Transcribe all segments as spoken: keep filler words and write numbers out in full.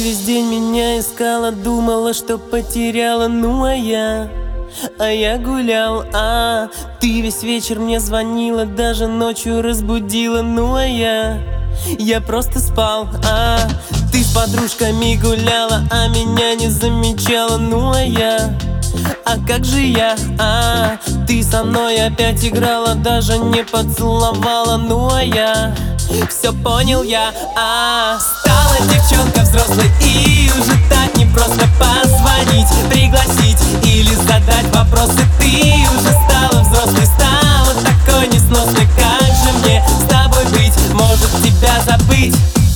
весь день меня искала, думала, что потеряла, ну а я... А я гулял, а ты весь вечер мне звонила, даже ночью разбудила, ну а я... Я просто спал, а ты с подружками гуляла, а меня не замечала, ну а я... А как же я, а ты со мной опять играла, даже не поцеловала, ну а я... Все понял я, а стала девчонка взрослой, и уже так не просто позвонить, пригласить или задать вопросы. Ты уже стала взрослой, стала такой несносной. Как же мне с тобой быть, может тебя забыть?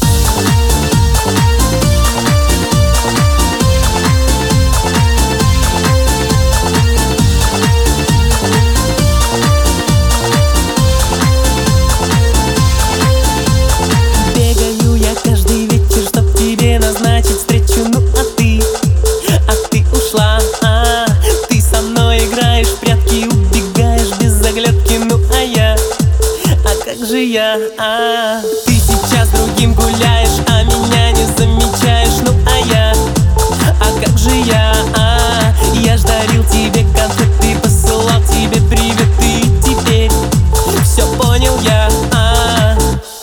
Я, а ты сейчас с другим гуляешь, а меня не замечаешь, ну а я, а как же я, а я ж дарил тебе конфеты, посылал тебе приветы, теперь все понял я, а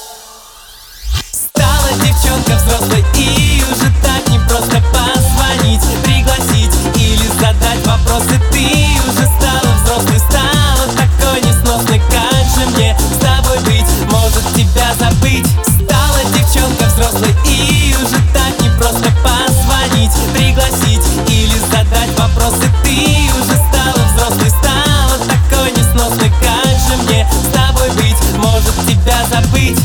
стала девчонка взрослой, и уже так не просто позвонить, пригласить или задать вопросы. Ты уже стала взрослой, стала такой несносной. Как же мне с тобой быть, может тебя забыть? Стала девчонка взрослой, и уже так не просто позвонить, пригласить или задать вопросы. Ты уже стала взрослой, стала такой несносной. Как же мне с тобой быть, может тебя забыть?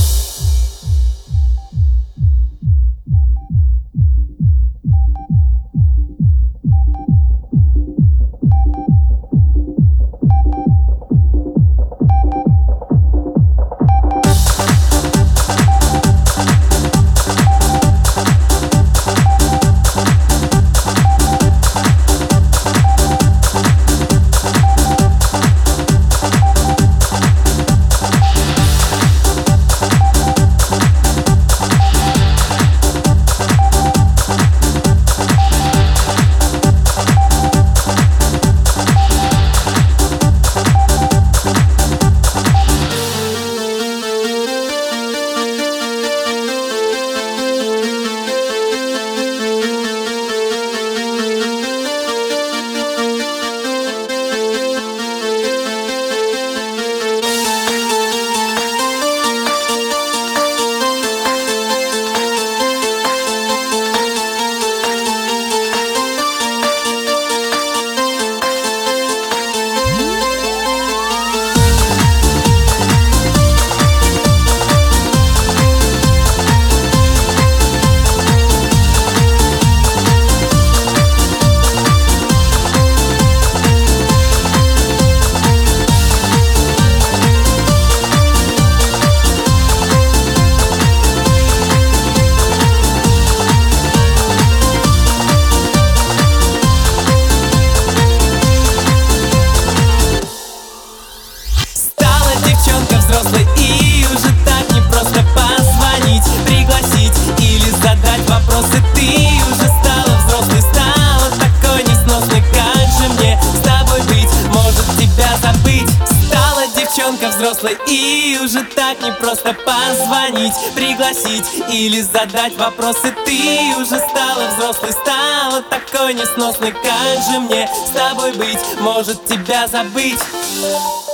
И уже так не просто позвонить, пригласить или задать вопросы. Ты уже стала взрослой, стала такой несносной. Как же мне с тобой быть, может тебя забыть? Стала девчонка взрослой, и уже так не просто позвонить, пригласить или задать вопросы. Ты уже стала взрослой, стала такой несносной. Как же мне с тобой быть, может тебя забыть?